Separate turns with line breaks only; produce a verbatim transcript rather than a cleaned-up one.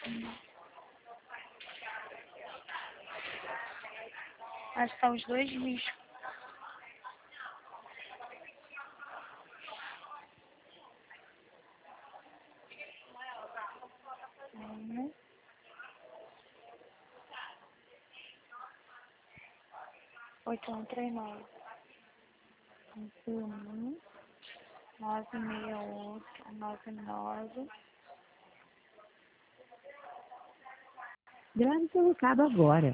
Acho que tá os dois lixos. Um, oito, um, três, nove. Um, nove, seis, oito, nove, nove.
Grave seu recado agora.